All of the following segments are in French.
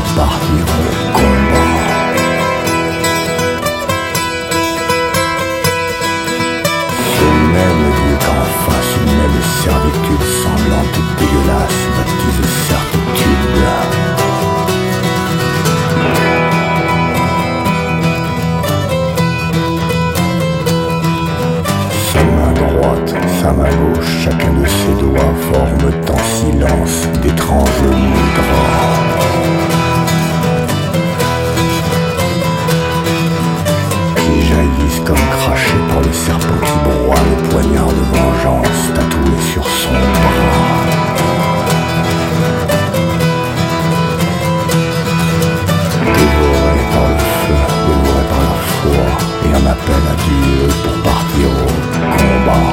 partir au combat. Ce même Dieu qu'en face une même servitude sanglante et dégueulasse baptise certitude. Sa main droite, sa main gauche, chacun de ses doigts forment en silence d'étranges mudras. Qui jaillissent comme crachés par le serpent qui broie le poignard de vengeance tatoué sur son bras. Dévoré par le feu, dévoré par la foi, et un appel à Dieu pour partir au combat.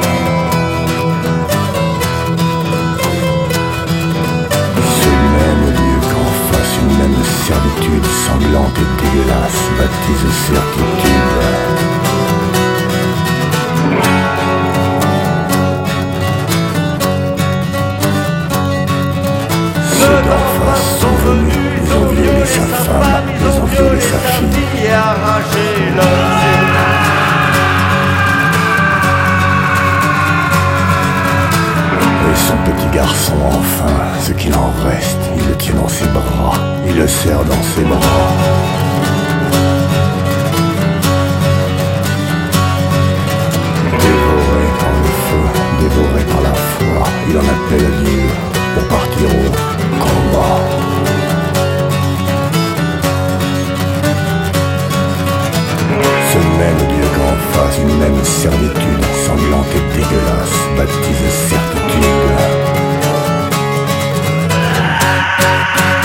Ce même Dieu qu'en face une même servitude sanglante et dégueulasse baptise certitude. Ceux d'en face sont venus, ils ont violé sa femme, ils ont violé sa fille et arraché leurs yeux. Et son petit garçon enfin, ce qu'il en reste, il le tient dans ses bras, il le serre dans ses bras. Dévoré par le feu, dévoré par la foi, il en appelle à Dieu pour partir au combat. Ce même Dieu qu'en face une même servitude sanglante et dégueulasse baptise certitude.